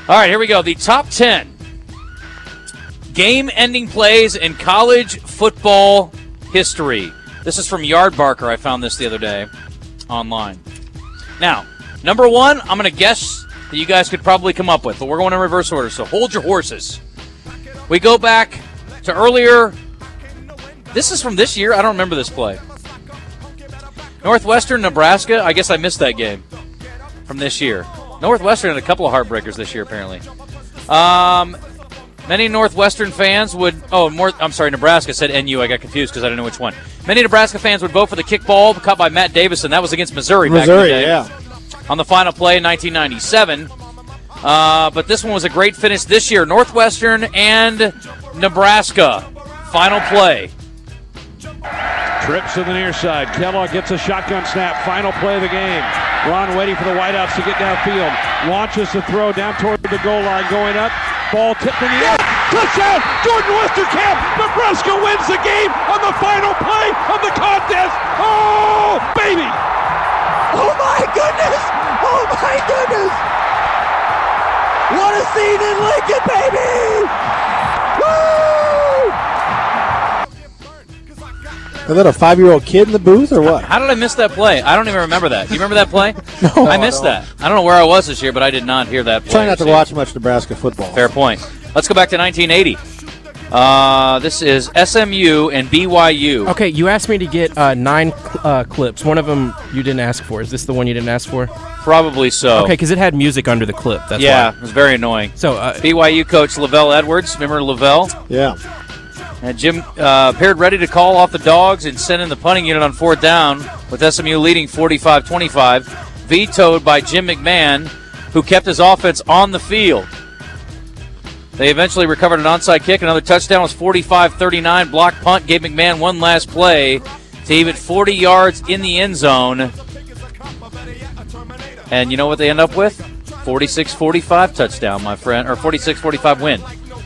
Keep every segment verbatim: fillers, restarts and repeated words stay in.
All right, here we go. The top ten game-ending plays in college football history. This is from Yardbarker. I found this the other day online. Now, number one, I'm going to guess that you guys could probably come up with, but we're going in reverse order, so hold your horses. We go back to earlier. This is from this year. I don't remember this play. Northwestern, Nebraska. I guess I missed that game from this year. Northwestern had a couple of heartbreakers this year, apparently. Um, many Northwestern fans would – oh, more, I'm sorry, Nebraska said N U. I got confused because I didn't know which one. Many Nebraska fans would vote for the kickball caught by Matt Davison. That was against Missouri, Missouri back in the day. yeah. On the final play in nineteen ninety-seven. Uh, but this one was a great finish this year. Northwestern and Nebraska. Final play. Trips to the near side. Kellogg gets a shotgun snap. Final play of the game. Ron waiting for the Whiteouts to get downfield. Launches the throw down toward the goal line. Going up. Ball tipped in the air. Touchdown! Jordan Westerkamp! Nebraska wins the game on the final play of the contest. Oh, baby! Oh, my goodness! Oh, my goodness! What a scene in Lincoln, baby! Woo! Is that a five-year-old kid in the booth or what? How did I miss that play? I don't even remember that. Do you remember that play? No. I missed that. I don't know where I was this year, but I did not hear that play. Try not to watch much Nebraska football. Fair point. Let's go back to nineteen eighty. Uh, this is S M U and B Y U. Okay, you asked me to get uh, nine uh, clips. One of them you didn't ask for. Is this the one you didn't ask for? Probably so. Okay, because it had music under the clip. That's yeah, why. it was very annoying. So uh, B Y U coach Lavelle Edwards. Remember Lavelle? Yeah. And Jim uh, appeared ready to call off the Dogs and send in the punting unit on fourth down with S M U leading forty-five twenty-five. Vetoed by Jim McMahon, who kept his offense on the field. They eventually recovered an onside kick. Another touchdown was forty-five thirty-nine. Block punt gave McMahon one last play to heave it forty yards in the end zone. And you know what they end up with? forty-six forty-five touchdown, my friend, or forty-six forty-five win.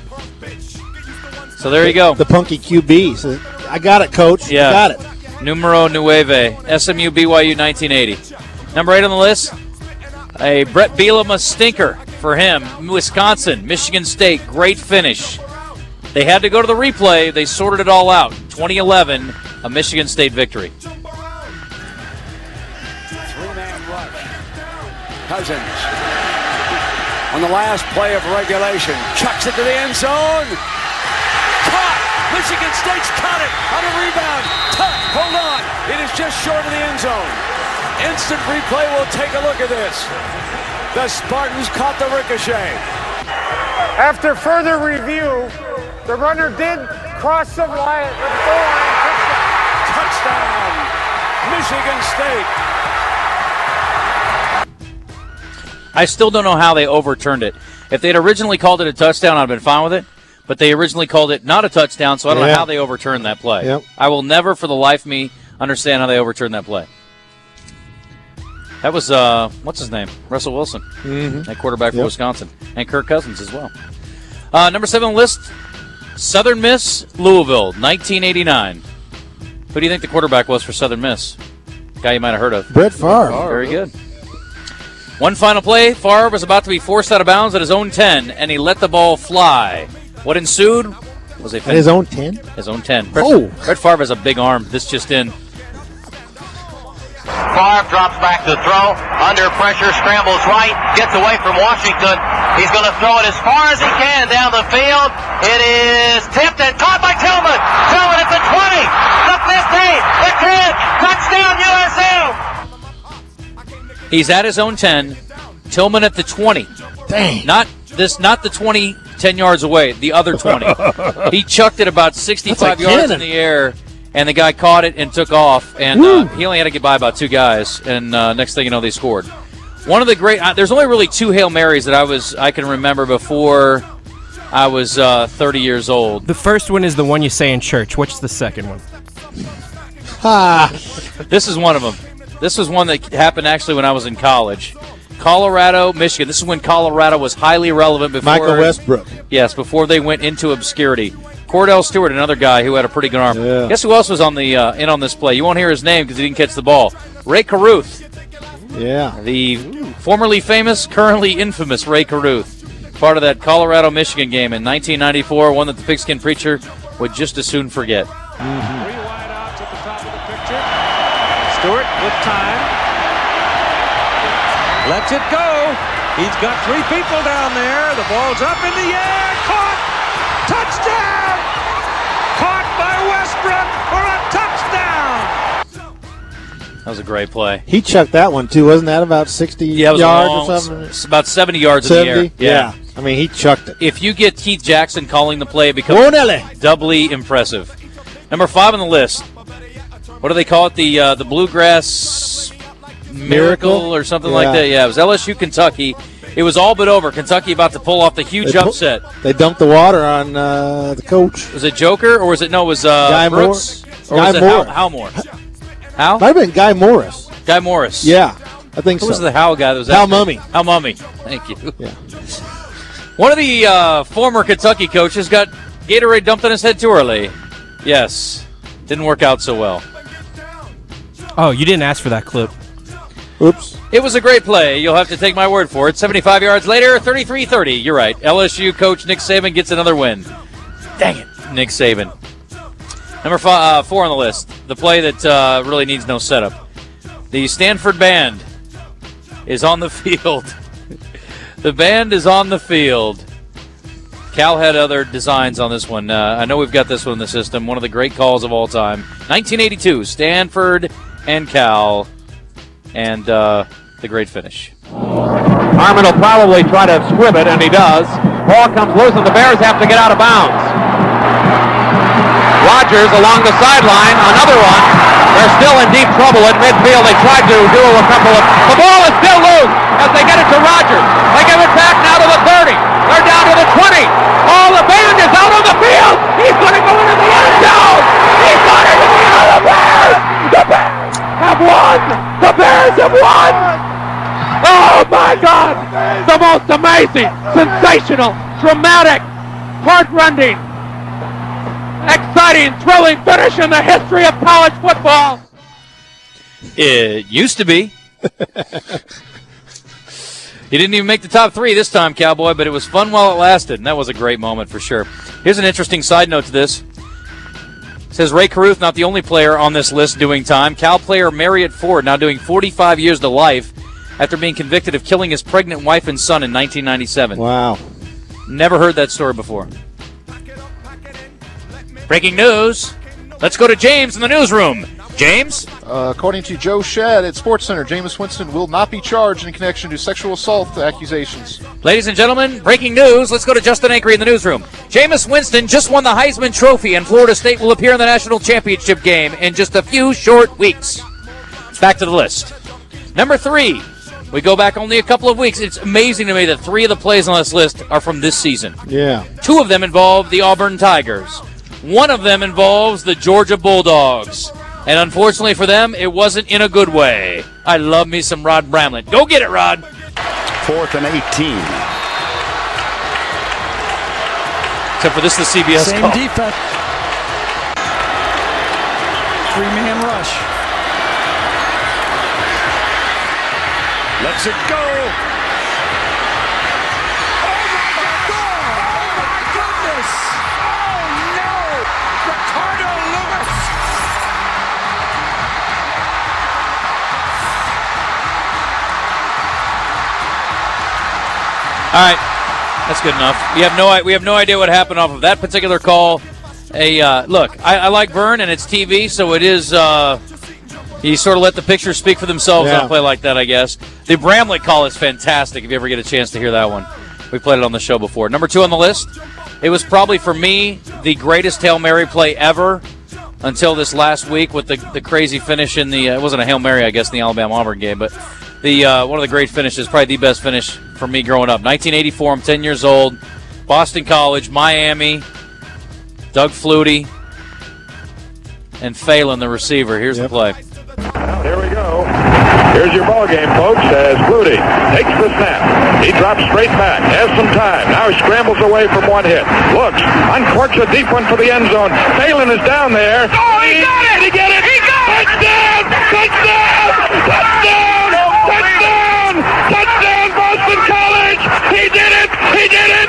So there you go. The punky Q B says, I got it, coach. Yeah. I got it. Numero nueve. S M U B Y U nineteen eighty. Number eight on the list, a Brett Bielema stinker for him. Wisconsin, Michigan State, great finish. They had to go to the replay. They sorted it all out. twenty eleven, a Michigan State victory. Three-man rush. Cousins on the last play of regulation. Chucks it to the end zone. Caught! Michigan State's caught it on a rebound. Tuck, hold on. It is just short of the end zone. Instant replay. We'll take a look at this. The Spartans caught the ricochet. After further review, the runner did cross the line. The goal line. Touchdown, Michigan State. I still don't know how they overturned it. If they'd originally called it a touchdown, I'd have been fine with it. But they originally called it not a touchdown, so I don't yeah. know how they overturned that play. Yep. I will never, for the life of me, understand how they overturned that play. That was, uh, what's his name? Russell Wilson, mm-hmm. that quarterback for yep. Wisconsin. And Kirk Cousins as well. Uh, number seven on the list, Southern Miss, Louisville, nineteen eighty-nine. Who do you think the quarterback was for Southern Miss? Guy you might have heard of. Brett Favre. Very good. One final play, Favre was about to be forced out of bounds at his own ten, and he let the ball fly. What ensued was a At his own ten? His own ten. Brett, Oh. Brett Favre has a big arm. This just in. Favre drops back to throw. Under pressure, scrambles right, gets away from Washington. He's going to throw it as far as he can down the field. It is tipped and caught by Tillman. Tillman at the twenty, the fifteen, the ten. Touchdown, U S U. He's at his own ten. Tillman at the twenty. Dang. Not this, not the twenty, ten yards away, the other twenty. He chucked it about sixty-five yards cannon. in the air, and the guy caught it and took off. And uh, he only had to get by about two guys, and uh, next thing you know, they scored. One of the great uh, – there's only really two Hail Marys that I was I can remember before I was uh, thirty years old. The first one is the one you say in church. What's the second one? Ah. This is one of them. This was one that happened actually when I was in college. Colorado, Michigan. This is when Colorado was highly relevant before Michael Westbrook. Yes, before they went into obscurity. Cordell Stewart, another guy who had a pretty good arm. Yeah. Guess who else was on the uh, in on this play? You won't hear his name because he didn't catch the ball. Ray Caruth, Yeah. the formerly famous, currently infamous Ray Caruth. part of that Colorado-Michigan game in nineteen ninety-four, one that the Pigskin Preacher would just as soon forget. Mm-hmm. Three wideouts at the top of the picture. Stewart with time. Lets it go. He's got three people down there. The ball's up in the air. Caught. Touchdown. Caught by Westbrook for a touchdown. That was a great play. He chucked that one, too. Wasn't that about sixty yeah, it was yards long, or something? It's about seventy yards seventy? in the air. Yeah. Yeah. I mean, he chucked it. If you get Keith Jackson calling the play, it becomes Ronelli. doubly impressive. Number five on the list. What do they call it? The uh, the Bluegrass Miracle, Miracle or something yeah. like that. Yeah, it was L S U Kentucky. It was all but over. Kentucky about to pull off the huge they upset. Pu- they dumped the water on uh, the coach. Was it Joker or was it no? It was uh, Guy Brooks Morris. or Guy was it Morris. Hal, Hal Moore? Hal? Might have been Guy Morris. Guy Morris. Yeah, I think Who so. was the Hal guy that was Hal after? Mummy. Hal Mummy. Thank you. Yeah. One of the uh, former Kentucky coaches got Gatorade dumped on his head too early. Yes. Didn't work out so well. Oh, you didn't ask for that clip. Oops. It was a great play. You'll have to take my word for it. seventy-five yards later, thirty-three thirty. You're right. L S U coach Nick Saban gets another win. Dang it, Nick Saban. Number five, uh, four on the list. The play that uh, really needs no setup. The Stanford band is on the field. The band is on the field. Cal had other designs on this one. Uh, I know we've got this one in the system. One of the great calls of all time. nineteen eighty-two, Stanford and Cal. And uh, the great finish. Harmon will probably try to squib it, and he does. Ball comes loose, and the Bears have to get out of bounds. Rodgers along the sideline, another one. They're still in deep trouble at midfield. They tried to do a couple of... The ball is still loose as they get it to Rodgers. They give it back now to the thirty. They're down to the twenty. Oh, the band is out on the field. He's going to go into the end zone. He's got it in the end of the Bears. The Bears have won. The Bears have won. Oh, my God. The most amazing, sensational, dramatic, heart-rending, exciting, thrilling finish in the history of college football. It used to be. He didn't even make the top three this time, Cowboy, but it was fun while it lasted, and that was a great moment for sure. Here's an interesting side note to this. It says Ray Caruth, not the only player on this list doing time. Cal player Marriott Ford now doing forty-five years to life after being convicted of killing his pregnant wife and son in nineteen ninety-seven. Wow. Never heard that story before. Breaking news. Let's go to James in the newsroom. James? Uh, according to Joe Shad at SportsCenter, Jameis Winston will not be charged in connection to sexual assault accusations. Ladies and gentlemen, breaking news. Let's go to Justin Acri in the newsroom. Jameis Winston just won the Heisman Trophy, and Florida State will appear in the national championship game in just a few short weeks. Back to the list. Number three. We go back only a couple of weeks. It's amazing to me that three of the plays on this list are from this season. Yeah. Two of them involve the Auburn Tigers. One of them involves the Georgia Bulldogs. And unfortunately for them, it wasn't in a good way. I love me some Rod Bramlett. Go get it, Rod. Fourth and eighteen. Except for this is the C B S Same call. defense. Three-man rush. Lets it go. Oh, my goodness. Oh, no. Ricardo Lewis. All right, that's good enough. We have no we have no idea what happened off of that particular call. A uh, look, I, I like Vern and it's T V, so it is. Uh, you sort of let the pictures speak for themselves Yeah. on a play like that, I guess. The Bramlett call is fantastic. If you ever get a chance to hear that one, we played it on the show before. Number two on the list. It was probably for me the greatest Hail Mary play ever until this last week with the the crazy finish in the. Uh, it wasn't a Hail Mary, I guess, in the Alabama Auburn game, but. The uh, one of the great finishes, probably the best finish for me growing up. nineteen eighty-four, I'm ten years old. Boston College, Miami, Doug Flutie, and Phelan, the receiver. Here's Yep. the play. Here we go. Here's your ball game, folks, as Flutie takes the snap. He drops straight back, has some time. Now he scrambles away from one hit. Looks, uncorks a deep one for the end zone. Phelan is down there. Oh, he got it! Did he get it? He got it! Touchdown! Touchdown! Touchdown! Touchdown! Touchdown, Boston College! He did it! He did it!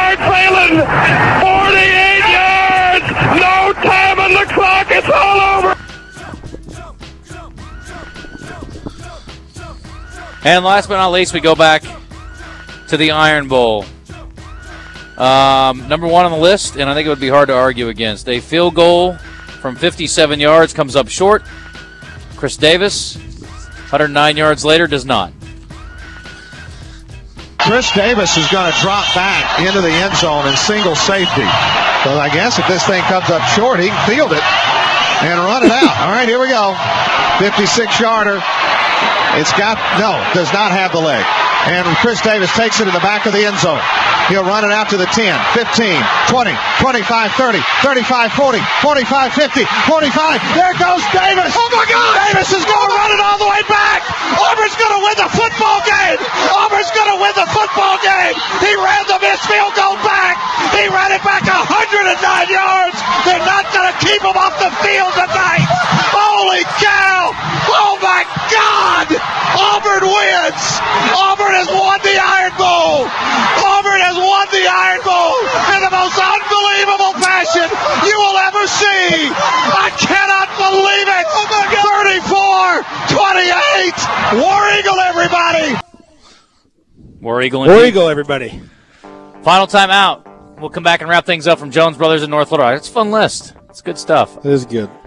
Bart Phelan, forty-eight yards, no time on the clock, it's all over. And last but not least, we go back to the Iron Bowl. Um, number one on the list, and I think it would be hard to argue against. A field goal from fifty-seven yards comes up short. Chris Davis, one hundred nine yards later, does not. Chris Davis is going to drop back into the end zone in single safety. So I guess if this thing comes up short, he can field it and run it out. All right, here we go. fifty-six yarder. It's got, no, does not have the leg. And Chris Davis takes it in the back of the end zone. He'll run it out to the ten, fifteen, twenty, twenty-five, thirty, thirty-five, forty, forty-five, fifty, forty-five. There goes Davis. Oh, my God. Davis is going to run it all the way back. Auburn's going to win the football game. Auburn's going to win the football game. He ran the missed field goal back. He ran it back one hundred nine yards. They're not going to keep him off the field tonight. Holy cow. Oh, my God. Auburn wins. Auburn has won the Iron Bowl. Auburn has won the Iron Bowl in the most unbelievable fashion you will ever see. I cannot believe it. Oh my God. thirty-four twenty-eight. War Eagle, everybody. War Eagle, War Eagle, everybody. Final time out. We'll come back and wrap things up from Jones Brothers in North Little Rock. It's a fun list. It's good stuff. It is good.